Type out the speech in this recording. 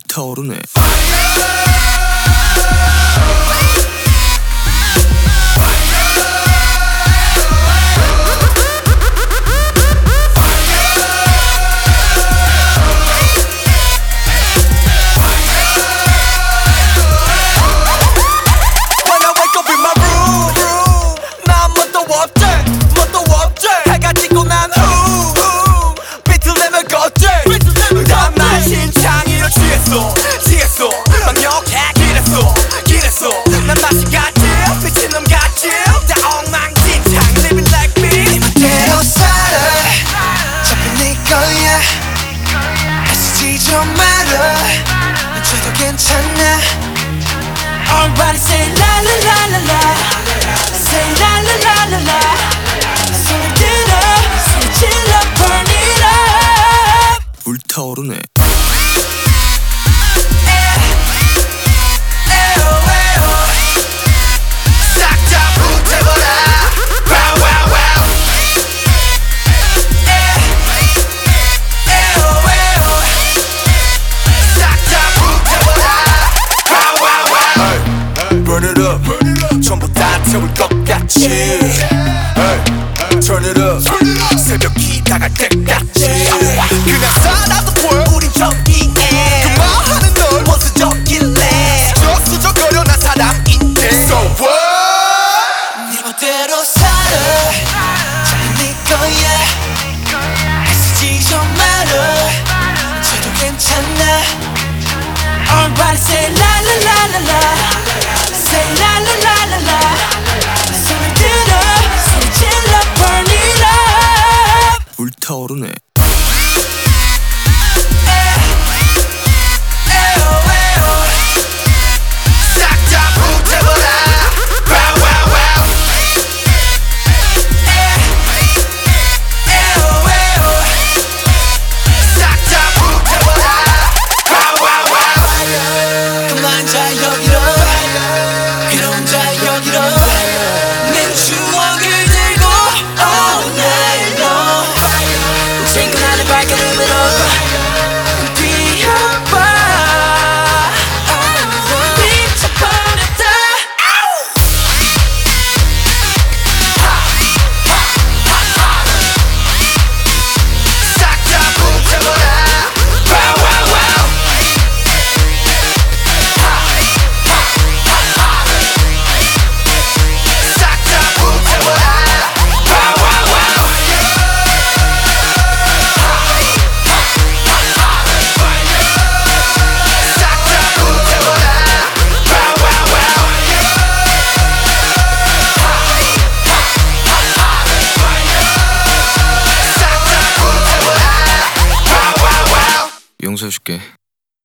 불타오르네. 취했어 막역해 길했어 난 맛이 같지 미친 놈 같지 다 엉망진창 living like me 네 멋대로 살아 자꾸 네 거야 애쓰지 좀 말아 넌 죄도 괜찮아 Everybody say la la la la la Say la la la la la 소리 들어 소리 질러 burn it up 불타오르네. Burn it up 전부 다 태울 것 같이 Turn it up 새벽이 다갈 때까지 그냥 살아도 보여 우린 저기에 그만하는 널 원수적일래 수적거려 난 사람인데 So what 네 멋대로 살아 자꾸 네 거야 애쓰지 좀 말아 죄도 괜찮아 Everybody say la la la la la Say la la la la la 소리 들어 소리 질러 burn it up 불타오르네. 그만 자 여기로 그런 자 여기로 내 추억을 들고 all night long 친구나는 발걸음으로 뛰어봐 미쳐버렸다 싹 다 불태워라 용서해줄게.